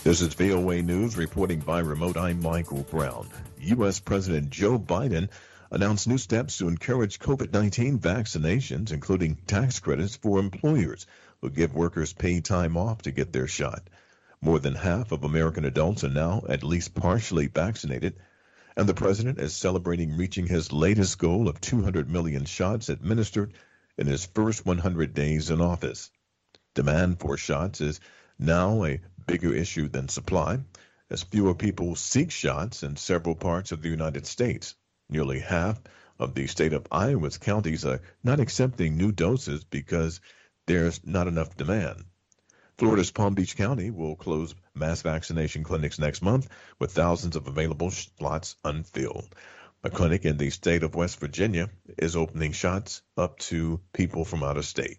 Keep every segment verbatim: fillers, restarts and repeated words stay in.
This is V O A News reporting by remote. I'm Michael Brown. U S. President Joe Biden announced new steps to encourage COVID nineteen vaccinations, including tax credits for employers who give workers paid time off to get their shot. More than half of American adults are now at least partially vaccinated, and the president is celebrating reaching his latest goal of two hundred million shots administered in his first one hundred days in office. Demand for shots is now a bigger issue than supply, as fewer people seek shots in several parts of the United States. Nearly half of the state of Iowa's counties are not accepting new doses because there's not enough demand. Florida's Palm Beach County will close mass vaccination clinics next month with thousands of available slots unfilled. A clinic in the state of West Virginia is opening shots up to people from out of state.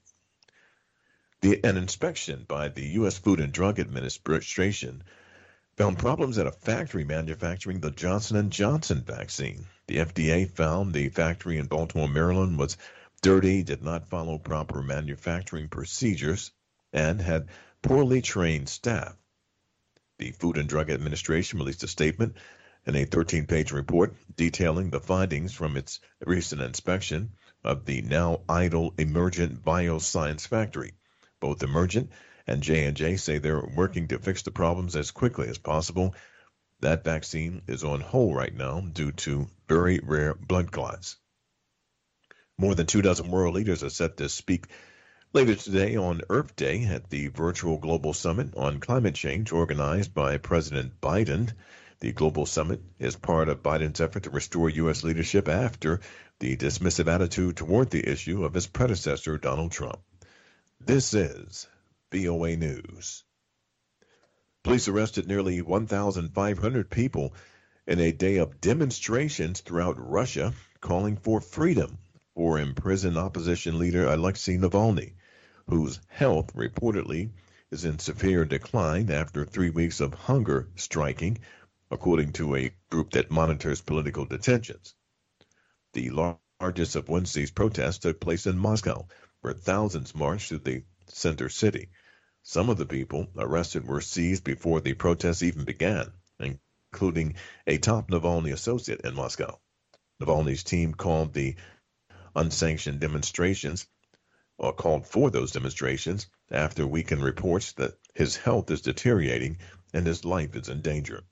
The, an inspection by the U S. Food and Drug Administration found problems at a factory manufacturing the Johnson and Johnson vaccine. The F D A found the factory in Baltimore, Maryland was dirty, did not follow proper manufacturing procedures, and had poorly trained staff. The Food and Drug Administration released a statement in a thirteen-page report detailing the findings from its recent inspection of the now idle Emergent Bioscience factory. Both Emergent and J and J say they're working to fix the problems as quickly as possible. That vaccine is on hold right now due to very rare blood clots. More than two dozen world leaders are set to speak later today on Earth Day at the virtual Global Summit on Climate Change organized by President Biden. The Global Summit is part of Biden's effort to restore U S leadership after the dismissive attitude toward the issue of his predecessor, Donald Trump. This is V O A News. Police arrested nearly one thousand five hundred people in a day of demonstrations throughout Russia calling for freedom for imprisoned opposition leader Alexei Navalny, whose health reportedly is in severe decline after three weeks of hunger striking, according to a group that monitors political detentions. The largest of Wednesday's protests took place in Moscow, where thousands marched through the center city. Some of the people arrested were seized before the protests even began, including a top Navalny associate in Moscow. Navalny's team called the unsanctioned demonstrations, or called for those demonstrations, after weekend reports that his health is deteriorating and his life is in danger.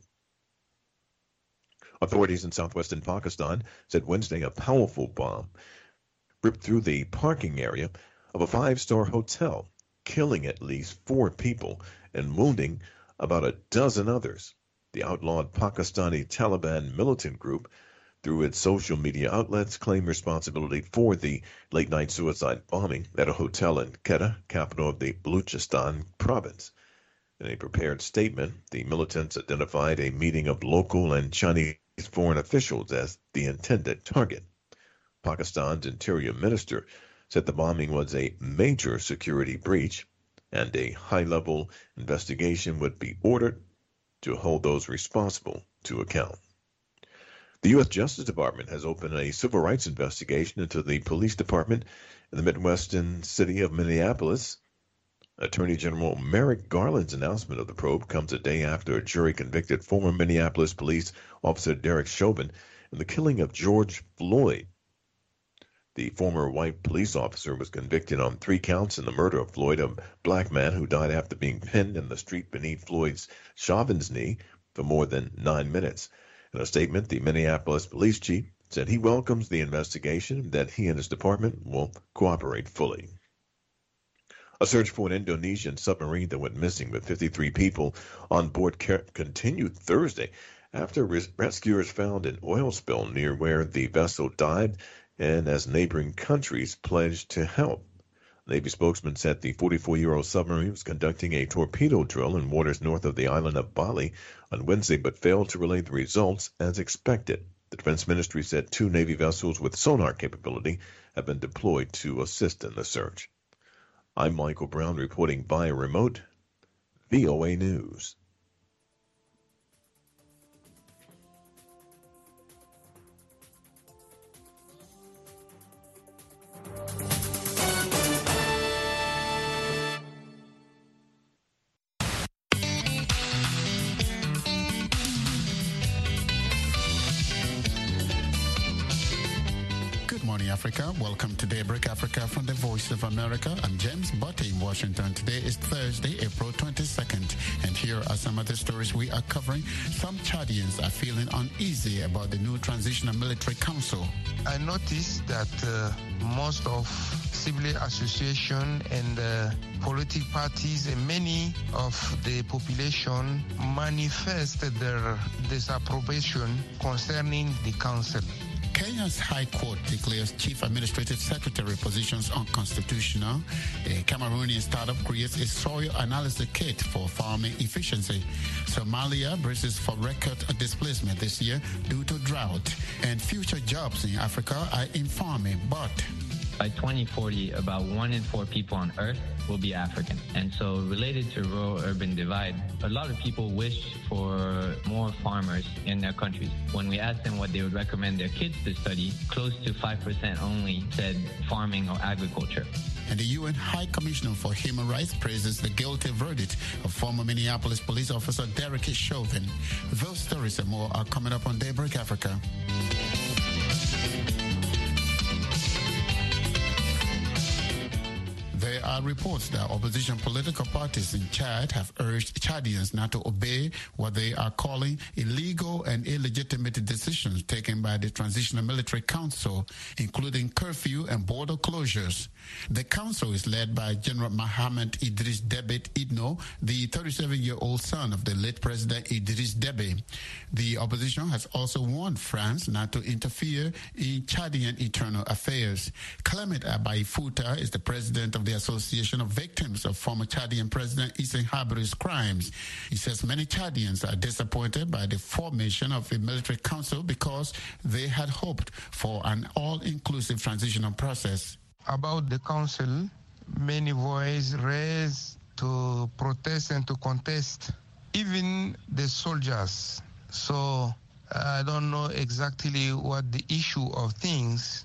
Authorities in southwestern Pakistan said Wednesday a powerful bomb ripped through the parking area of a five-star hotel, killing at least four people and wounding about a dozen others. The outlawed Pakistani Taliban militant group, through its social media outlets, claimed responsibility for the late-night suicide bombing at a hotel in Quetta, capital of the Balochistan province. In a prepared statement, the militants identified a meeting of local and Chinese foreign officials as the intended target. Pakistan's interior minister said the bombing was a major security breach and a high-level investigation would be ordered to hold those responsible to account. The U S. Justice Department has opened a civil rights investigation into the police department in the Midwestern city of Minneapolis. Attorney General Merrick Garland's announcement of the probe comes a day after a jury convicted former Minneapolis police officer Derek Chauvin in the killing of George Floyd. The former white police officer was convicted on three counts in the murder of Floyd, a black man who died after being pinned in the street beneath Floyd's Chauvin's knee for more than nine minutes. In a statement, the Minneapolis police chief said he welcomes the investigation and that he and his department will cooperate fully. A search for an Indonesian submarine that went missing with fifty-three people on board continued Thursday after rescuers found an oil spill near where the vessel dived and as neighboring countries pledged to help. Navy spokesman said the forty-four-year-old submarine was conducting a torpedo drill in waters north of the island of Bali on Wednesday, but failed to relay the results as expected. The Defense Ministry said two Navy vessels with sonar capability have been deployed to assist in the search. I'm Michael Brown reporting via remote, V O A News. morning, Africa. Welcome to Daybreak Africa from the Voice of America. I'm James Butte in Washington. Today is Thursday, April twenty-second. And here are some of the stories we are covering. Some Chadians are feeling uneasy about the new Transitional Military Council. I noticed that uh, most of civil association and uh, political parties and many of the population manifested their disapprobation concerning the council. Kenya's High Court declares Chief Administrative Secretary positions unconstitutional. A Cameroonian startup creates a soil analysis kit for farming efficiency. Somalia braces for record displacement this year due to drought. And future jobs in Africa are in farming, but by twenty forty, about one in four people on Earth will be African. And so related to rural-urban divide, a lot of people wish for more farmers in their countries. When we asked them what they would recommend their kids to study, close to five percent only said farming or agriculture. And the U N High Commissioner for Human Rights praises the guilty verdict of former Minneapolis police officer Derek Chauvin. Those stories and more are coming up on Daybreak Africa. There are reports that opposition political parties in Chad have urged Chadians not to obey what they are calling illegal and illegitimate decisions taken by the Transitional Military Council, including curfew and border closures. The council is led by General Mohamed Idriss Déby Itno, the thirty-seven-year-old son of the late President Idriss Déby. The opposition has also warned France not to interfere in Chadian internal affairs. Clement Abaye-Fouta is the president of the Association of Victims of former Chadian President Hissène Habré's crimes. He says many Chadians are disappointed by the formation of a military council because they had hoped for an all-inclusive transitional process. About the council, many voices raised to protest and to contest, even the soldiers. So I don't know exactly what the issue of things,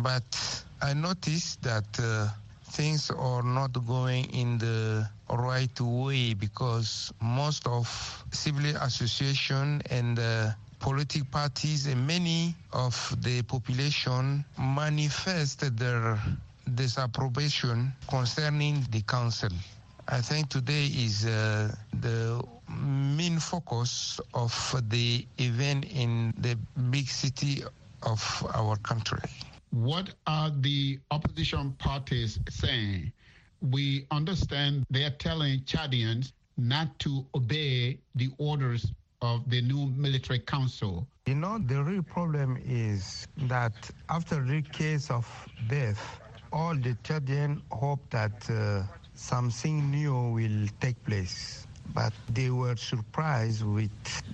but I noticed that uh, things are not going in the right way because most of civil association and uh, political parties and many of the population manifested their disapprobation concerning the council. I think today is uh, the main focus of the event in the big city of our country. What are the opposition parties saying? We understand they are telling Chadians not to obey the orders of the new military council. You know, the real problem is that after the case of death, all the Chadians hope that uh, something new will take place. But they were surprised with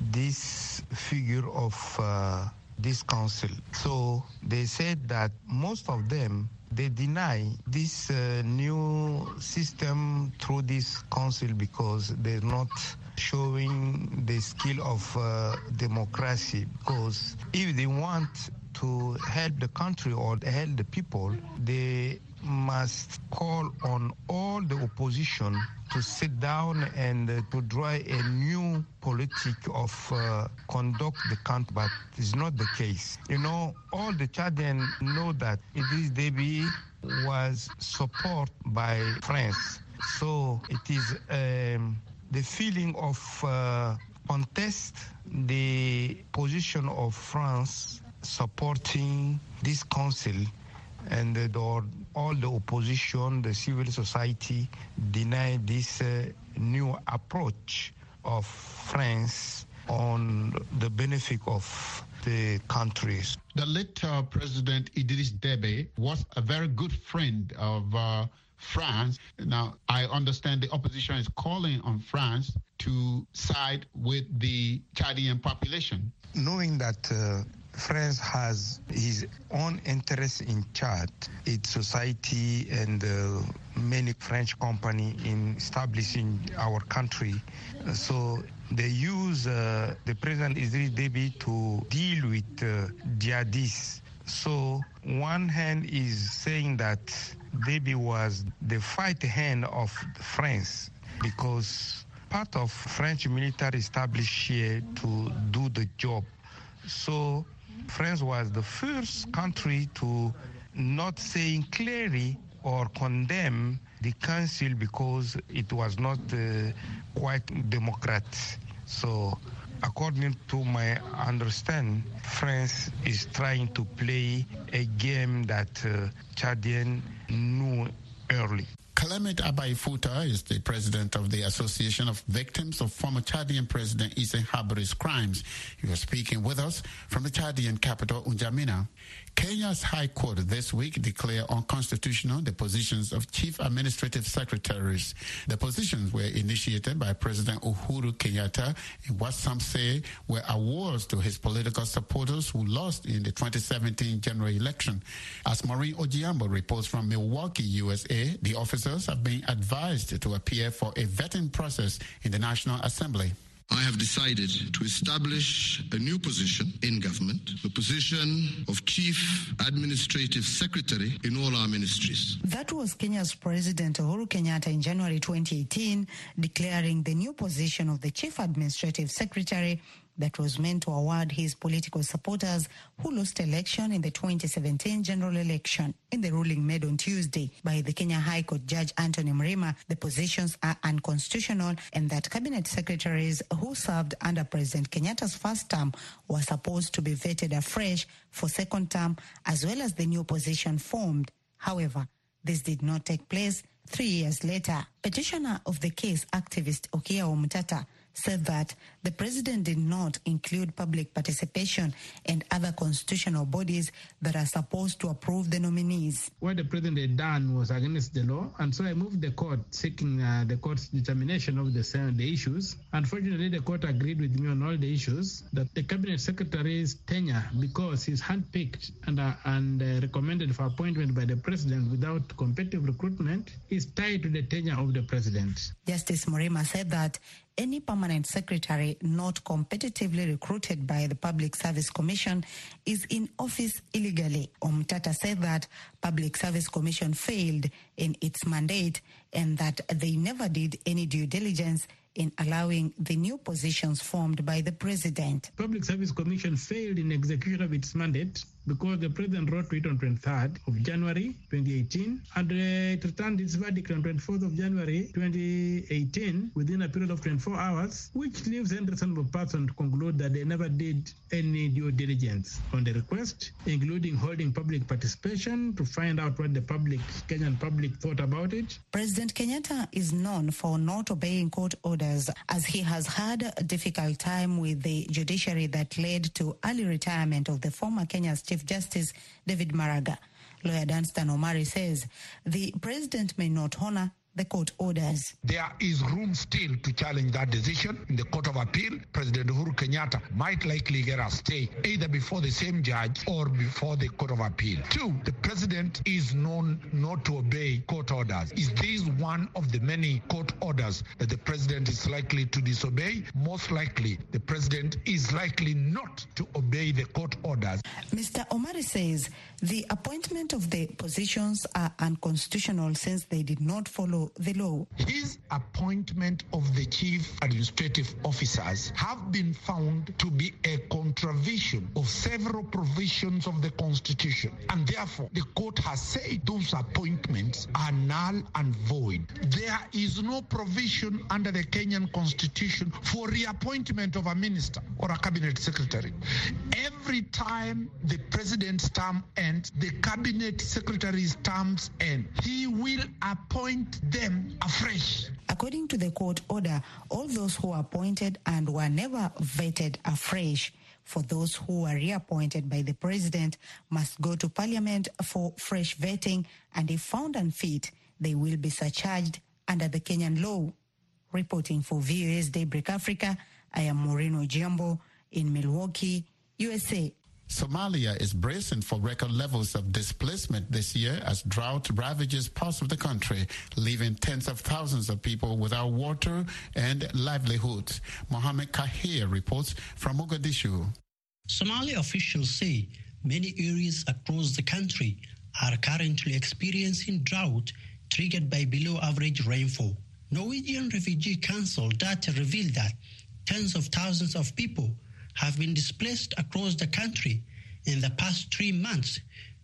this figure of uh, this council. So they said that most of them, they deny this uh, new system through this council because they're not showing the skill of uh, democracy. Because if they want to help the country or help the people, they must call on all the opposition to sit down and uh, to draw a new politic of uh, conduct the country, but it's not the case. You know, all the Chadians know that Idriss Déby was supported by France. So it is um, the feeling of uh, contest the position of France supporting this council, and uh, the, all the opposition, the civil society, deny this uh, new approach of France on the benefit of the countries. The late uh, President Idriss Déby was a very good friend of uh, France. Now, I understand the opposition is calling on France to side with the Chadian population. Knowing that uh, France has his own interest in Chad, its society and uh, many French companies in establishing our country. So they use uh, the President Idriss Déby to deal with uh, jihadists. So one hand is saying that Déby was the fight hand of France because part of French military established here to do the job. So France was the first country to not saying clearly or condemn the council because it was not uh, quite democratic. So according to my understanding, France is trying to play a game that uh, Chadian knew early. Clement Abaifuta is the president of the Association of Victims of former Chadian President Issa Habré's crimes. He was speaking with us from the Chadian capital, N'Djamena. Kenya's High Court this week declared unconstitutional the positions of chief administrative secretaries. The positions were initiated by President Uhuru Kenyatta in what some say were awards to his political supporters who lost in the twenty seventeen general election. As Maureen Ojiambo reports from Milwaukee, U S A, the officers have been advised to appear for a vetting process in the National Assembly. I have decided to establish a new position in government, the position of Chief Administrative Secretary in all our ministries. That was Kenya's President Uhuru Kenyatta in January twenty eighteen, declaring the new position of the Chief Administrative Secretary that was meant to award his political supporters who lost election in the twenty seventeen general election. In the ruling made on Tuesday by the Kenya High Court Judge Anthony Mrima, the positions are unconstitutional and that cabinet secretaries who served under President Kenyatta's first term were supposed to be vetted afresh for second term, as well as the new position formed. However, this did not take place three years later. Petitioner of the case, activist Okia Omutata, said that the president did not include public participation and other constitutional bodies that are supposed to approve the nominees. What the president had done was against the law, and so I moved the court seeking uh, the court's determination of the, uh, the issues. Unfortunately, the court agreed with me on all the issues, that the cabinet secretary's tenure, because he's handpicked and, uh, and uh, recommended for appointment by the president without competitive recruitment, is tied to the tenure of the president. Justice Mrima said that any permanent secretary not competitively recruited by the Public Service Commission is in office illegally. Omtata said that Public Service Commission failed in its mandate and that they never did any due diligence in allowing the new positions formed by the president. Public Service Commission failed in execution of its mandate because the president wrote to it on twenty-third of January twenty eighteen, and uh, it returned its verdict on twenty-fourth of January twenty eighteen within a period of twenty-four hours, which leaves any reasonable person to conclude that they never did any due diligence on the request, including holding public participation to find out what the public, Kenyan public, thought about it. President Kenyatta is known for not obeying court orders, as he has had a difficult time with the judiciary that led to early retirement of the former Kenya's Chief Justice David Maraga. Lawyer Danstan Omari says the president may not honor the court orders. There is room still to challenge that decision in the Court of Appeal. President Uhuru Kenyatta might likely get a stay either before the same judge or before the Court of Appeal. Two, the president is known not to obey court orders. Is this one of the many court orders that the president is likely to disobey? Most likely, the president is likely not to obey the court orders. Mister Omari says the appointment of the positions are unconstitutional since they did not follow the law. His appointment of the chief administrative officers have been found to be a contravention of several provisions of the Constitution, and therefore the court has said those appointments are null and void. There is no provision under the Kenyan Constitution for reappointment of a minister or a cabinet secretary. Every time the president's term ends, the cabinet secretary's terms end. He will appoint them afresh. According to the court order, all those who are appointed and were never vetted afresh, for those who were reappointed by the president, must go to parliament for fresh vetting, and if found unfit, they will be surcharged under the Kenyan law. Reporting for V O A's Daybreak Africa, I am Maureen Ojiambo in Milwaukee, U S A. Somalia is bracing for record levels of displacement this year as drought ravages parts of the country, leaving tens of thousands of people without water and livelihoods. Mohammed Kahir reports from Mogadishu. Somali officials say many areas across the country are currently experiencing drought triggered by below-average rainfall. Norwegian Refugee Council data revealed that tens of thousands of people have been displaced across the country in the past three months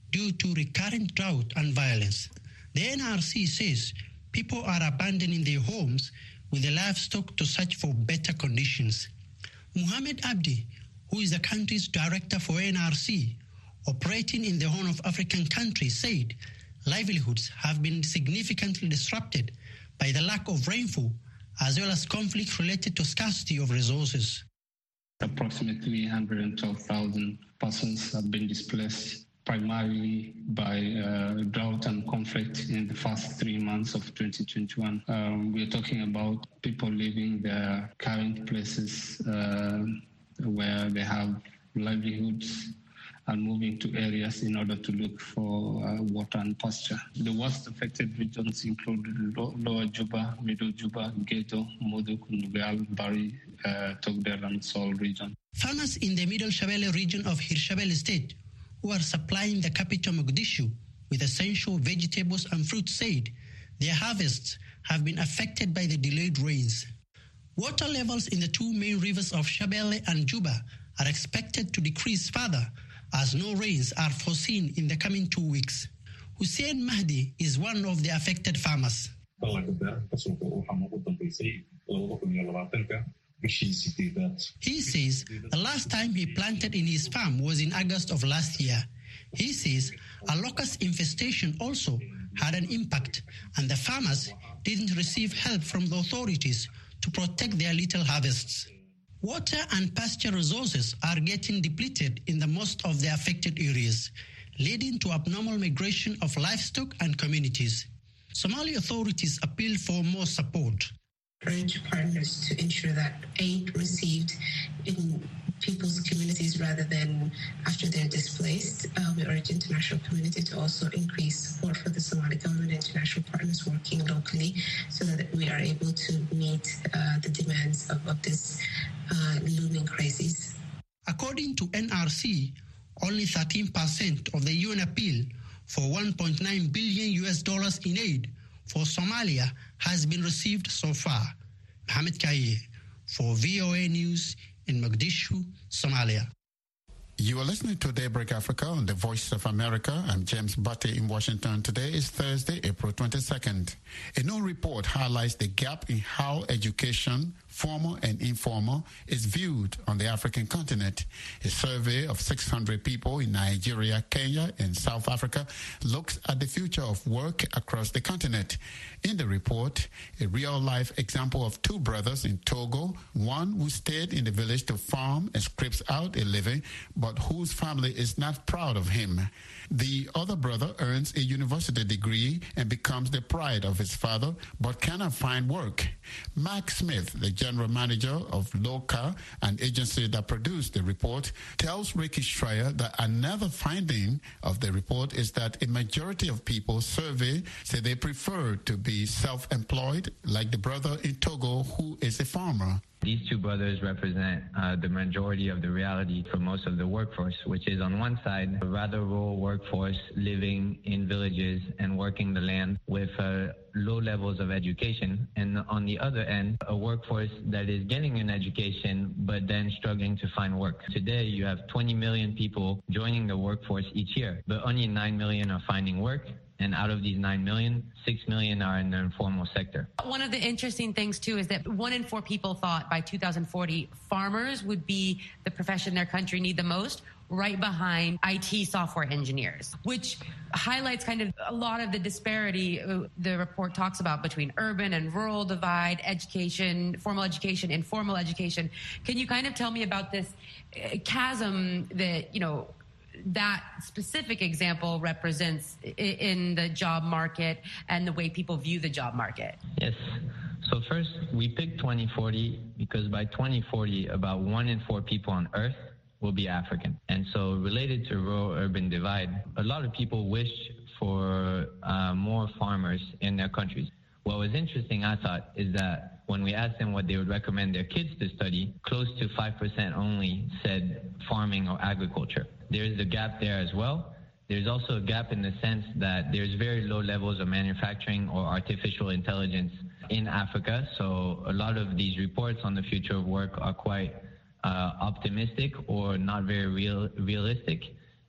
due to recurrent drought and violence. The N R C says people are abandoning their homes with the livestock to search for better conditions. Muhammad Abdi, who is the country's director for N R C, operating in the Horn of African countries, said livelihoods have been significantly disrupted by the lack of rainfall, as well as conflict related to scarcity of resources. Approximately one hundred twelve thousand persons have been displaced, primarily by uh, drought and conflict in the first three months of twenty twenty-one. Um, we're talking about people leaving their current places uh, where they have livelihoods and moving to areas in order to look for uh, water and pasture. The worst affected regions include Lower Juba, Middle Juba, Gedo, Moduk, Nugal, Bari, uh, Togdel and Sol region. Farmers in the Middle Shabelle region of Hirshabelle State, who are supplying the capital Mogadishu with essential vegetables and fruits, said their harvests have been affected by the delayed rains. Water levels in the two main rivers of Shabelle and Juba are expected to decrease further as no rains are foreseen in the coming two weeks. Hussein Mahdi is one of the affected farmers. He says the last time he planted in his farm was in August of last year. He says a locust infestation also had an impact, and the farmers didn't receive help from the authorities to protect their little harvests. Water and pasture resources are getting depleted in the most of the affected areas, leading to abnormal migration of livestock and communities. Somali authorities appeal for more support. Urge partners to ensure that aid received in people's communities rather than after they're displaced. Uh, we urge international community to also increase support for the Somali government and international partners working locally so that we are able to meet uh, the demands of, of this uh, looming crisis. According to N R C, only thirteen percent of the U N appeal for one point nine billion U S dollars in aid for Somalia has been received so far. Mohamed Kaye for V O A News in Mogadishu, Somalia. You are listening to Daybreak Africa on the Voice of America. I'm James Butte in Washington. Today is Thursday, April twenty-second. A new report highlights the gap in how education, formal and informal, is viewed on the African continent. A survey of six hundred people in Nigeria, Kenya, and South Africa looks at the future of work across the continent. In the report, a real-life example of two brothers in Togo, one who stayed in the village to farm and scrapes out a living, but whose family is not proud of him. The other brother earns a university degree and becomes the pride of his father, but cannot find work. Mark Smith, the general manager of LOCA, an agency that produced the report, tells Ricky Schreier that another finding of the report is that a majority of people surveyed say they prefer to be self-employed, like the brother in Togo who is a farmer. These two brothers represent uh, the majority of the reality for most of the workforce, which is on one side a rather rural workforce living in villages and working the land with uh, low levels of education, and on the other end, a workforce that is getting an education but then struggling to find work. Today, you have twenty million people joining the workforce each year, but only nine million are finding work. And out of these nine million, six million are in the informal sector. One of the interesting things, too, is that one in four people thought by two thousand forty, farmers would be the profession their country need the most, right behind I T software engineers, which highlights kind of a lot of the disparity the report talks about between urban and rural divide, education, formal education, informal education. Can you kind of tell me about this chasm that, you know, that specific example represents in the job market and the way people view the job market? Yes. So first, we picked twenty forty because by twenty forty, about one in four people on Earth will be African. And so related to rural-urban divide, a lot of people wish for uh, more farmers in their countries. What was interesting, I thought, is that when we asked them what they would recommend their kids to study, close to five percent only said farming or agriculture. There is a gap there as well. There's also a gap in the sense that there's very low levels of manufacturing or artificial intelligence in Africa. So a lot of these reports on the future of work are quite uh, optimistic or not very real, realistic.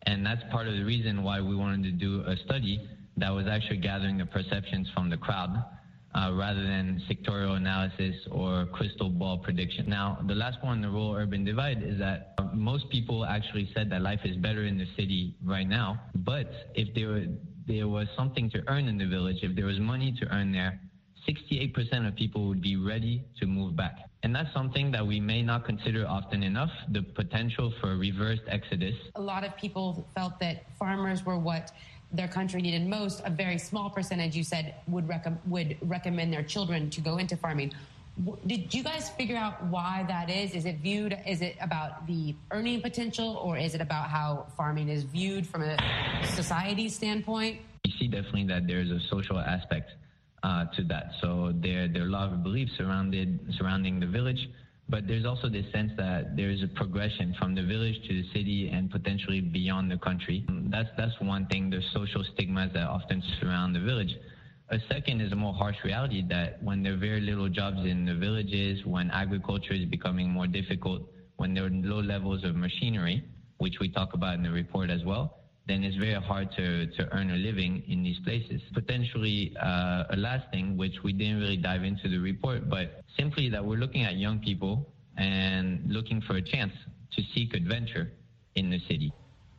And that's part of the reason why we wanted to do a study that was actually gathering the perceptions from the crowd uh, rather than sectorial analysis or crystal ball prediction. Now, the last one, the rural-urban divide, is that most people actually said that life is better in the city right now. But if there, were, there was something to earn in the village, if there was money to earn there, sixty-eight percent of people would be ready to move back. And that's something that we may not consider often enough, the potential for a reversed exodus. A lot of people felt that farmers were what their country needed most. A very small percentage, you said, would, rec- would recommend their children to go into farming. Did you guys figure out why that is? Is it viewed, is it about the earning potential, or is it about how farming is viewed from a society standpoint? We see definitely that there's a social aspect uh, to that. So there, there are a lot of beliefs surrounded, surrounding the village, but there's also this sense that there's a progression from the village to the city and potentially beyond the country. That's, that's one thing, the social stigmas that often surround the village. A second is a more harsh reality that when there are very little jobs in the villages, when agriculture is becoming more difficult, when there are low levels of machinery, which we talk about in the report as well, then it's very hard to, to earn a living in these places. Potentially uh, a last thing, which we didn't really dive into the report, but simply that we're looking at young people and looking for a chance to seek adventure in the city.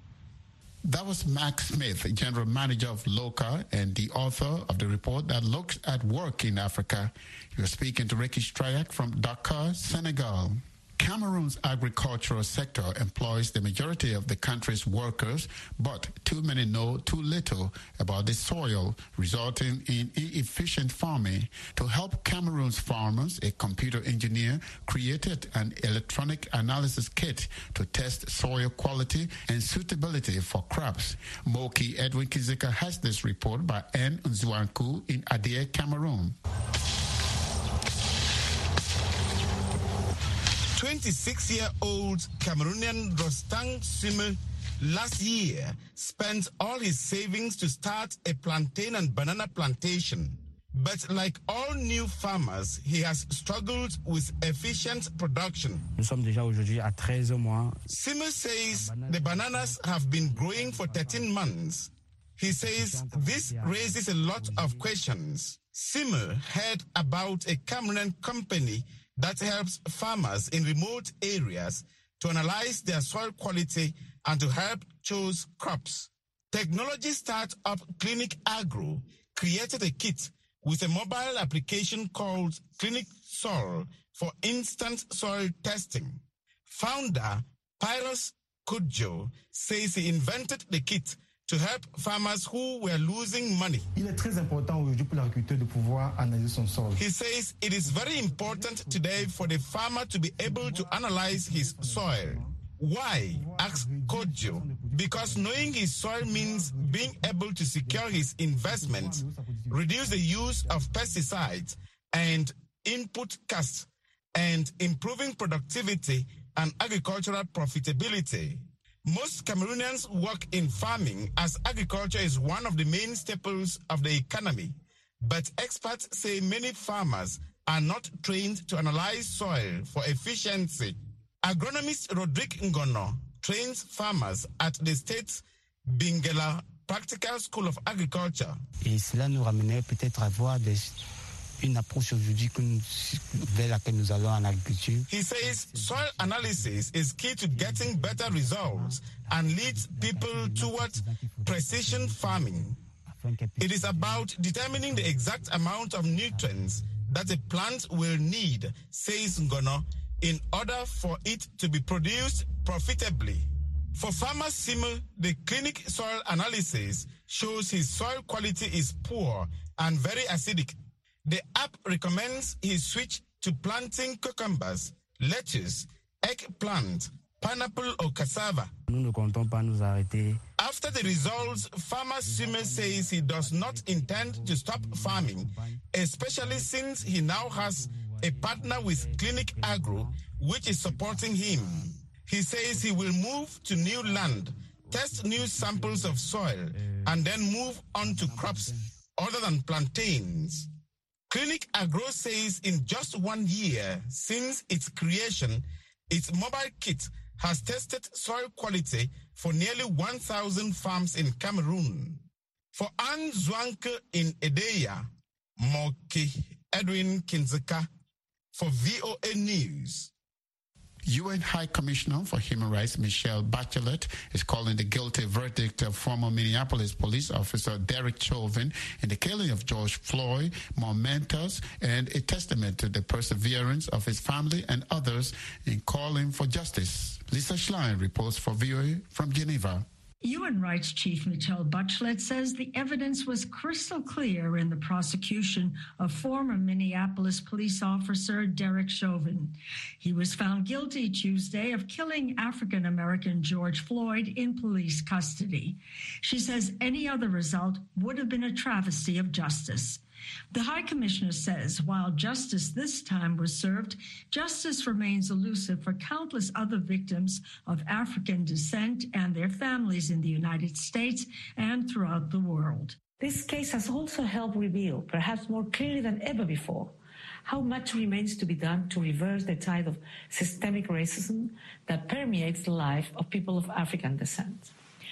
That was Max Smith, General Manager of LOCA and the author of the report that looks at work in Africa. You're speaking to Ricky Strayak from Dakar, Senegal. Cameroon's agricultural sector employs the majority of the country's workers, but too many know too little about the soil, resulting in inefficient farming. To help Cameroon's farmers, a computer engineer created an electronic analysis kit to test soil quality and suitability for crops. Moki Edwin Kizika has this report by N. Nzwanku in Adie, Cameroon. twenty-six-year-old Cameroonian Rostang Sime last year spent all his savings to start a plantain and banana plantation. But like all new farmers, he has struggled with efficient production. Sime says the bananas have been growing for thirteen months. He says this raises a lot of questions. Sime heard about a Cameroonian company that helps farmers in remote areas to analyze their soil quality and to help choose crops. Technology startup Clinic Agro created a kit with a mobile application called Clinic Soil for instant soil testing. Founder Pyros Kudjo says he invented the kit to help farmers who were losing money. He says it is very important today for the farmer to be able to analyze his soil. Why? Asks Kodjo. Because knowing his soil means being able to secure his investment, reduce the use of pesticides and input costs, and improving productivity and agricultural profitability. Most Cameroonians work in farming as agriculture is one of the main staples of the economy. But experts say many farmers are not trained to analyze soil for efficiency. Agronomist Rodrigue Ngono trains farmers at the state's Bingela Practical School of Agriculture. Et cela nous ramenait peut-être à voir des une approche aujourd'hui vers laquelle nous allons en agriculture. He says soil analysis is key to getting better results and leads people towards precision farming. It is about determining the exact amount of nutrients that a plant will need, says Ngono, in order for it to be produced profitably. For farmer Sime, the clinic soil analysis shows his soil quality is poor and very acidic. The app recommends he switch to planting cucumbers, lettuce, eggplant, pineapple or cassava. After the results, farmer Sime says he does not intend to stop farming, especially since he now has a partner with Clinic Agro, which is supporting him. He says he will move to new land, test new samples of soil, and then move on to crops other than plantains. Clinic Agro says in just one year since its creation, its mobile kit has tested soil quality for nearly one thousand farms in Cameroon. For Anne Zwanke in Edeya, Moki Edwin Kinzeka for V O A News. U N High Commissioner for Human Rights Michelle Bachelet is calling the guilty verdict of former Minneapolis police officer Derek Chauvin in the killing of George Floyd momentous and a testament to the perseverance of his family and others in calling for justice. Lisa Schlein reports for V O A from Geneva. U N Rights Chief Michelle Bachelet says the evidence was crystal clear in the prosecution of former Minneapolis police officer Derek Chauvin. He was found guilty Tuesday of killing African-American George Floyd in police custody. She says any other result would have been a travesty of justice. The High Commissioner says while justice this time was served, justice remains elusive for countless other victims of African descent and their families in the United States and throughout the world. This case has also helped reveal, perhaps more clearly than ever before, how much remains to be done to reverse the tide of systemic racism that permeates the life of people of African descent.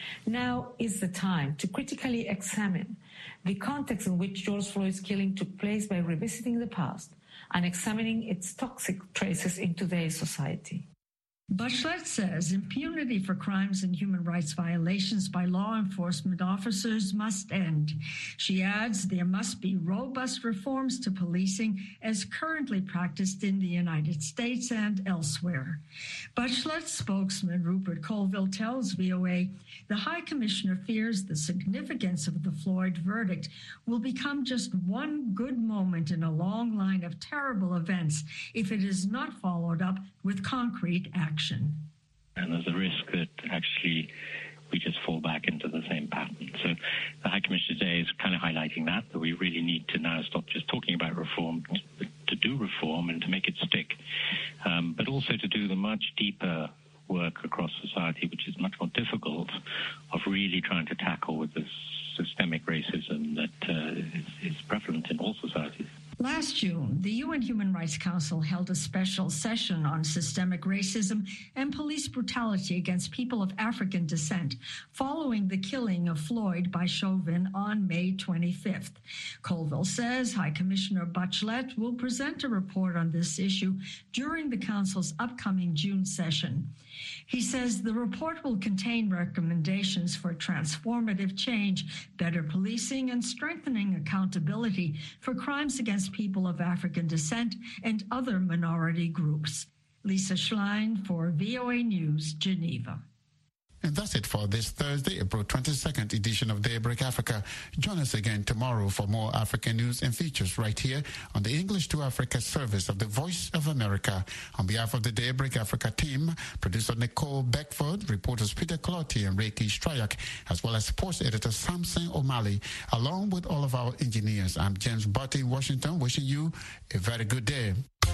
Now is the time to critically examine the context in which George Floyd's killing took place by revisiting the past and examining its toxic traces in today's society. Bachelet says impunity for crimes and human rights violations by law enforcement officers must end. She adds there must be robust reforms to policing as currently practiced in the United States and elsewhere. Bachelet's spokesman Rupert Colville tells V O A the High Commissioner fears the significance of the Floyd verdict will become just one good moment in a long line of terrible events if it is not followed up with concrete action. And there's a risk that actually we just fall back into the same pattern. So the High Commissioner today is kind of highlighting that, that we really need to now stop just talking about reform, to, to do reform and to make it stick, um, but also to do the much deeper work across society, which is much more difficult, of really trying to tackle with this systemic racism that uh, is, is prevalent in all societies. Last June, the U N Human Rights Council held a special session on systemic racism and police brutality against people of African descent following the killing of Floyd by Chauvin on May twenty-fifth. Colville says High Commissioner Bachelet will present a report on this issue during the Council's upcoming June session. He says the report will contain recommendations for transformative change, better policing, and strengthening accountability for crimes against people of African descent and other minority groups. Lisa Schlein for V O A News, Geneva. And that's it for this Thursday, April twenty-second edition of Daybreak Africa. Join us again tomorrow for more African news and features right here on the English to Africa service of the Voice of America. On behalf of the Daybreak Africa team, producer Nicole Beckford, reporters Peter Clotti and Reiki Strayak, as well as sports editor Samson O'Malley, along with all of our engineers, I'm James Butt in Washington, wishing you a very good day.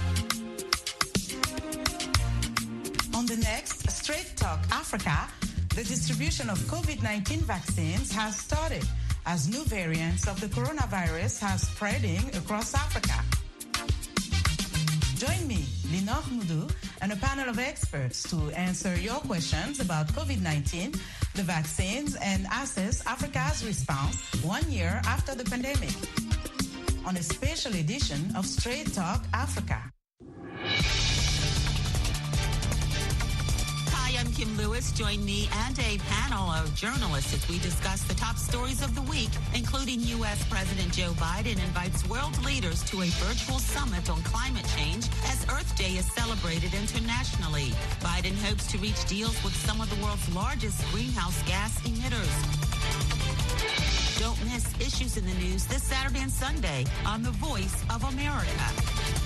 On the next Straight Talk Africa, the distribution of COVID nineteen vaccines has started as new variants of the coronavirus are spreading across Africa. Join me, Linor Moudou, and a panel of experts to answer your questions about COVID nineteen, the vaccines, and assess Africa's response one year after the pandemic. On a special edition of Straight Talk Africa. I'm Kim Lewis. Join me and a panel of journalists as we discuss the top stories of the week, including U S President Joe Biden invites world leaders to a virtual summit on climate change as Earth Day is celebrated internationally. Biden hopes to reach deals with some of the world's largest greenhouse gas emitters. Don't miss Issues in the News this Saturday and Sunday on The Voice of America.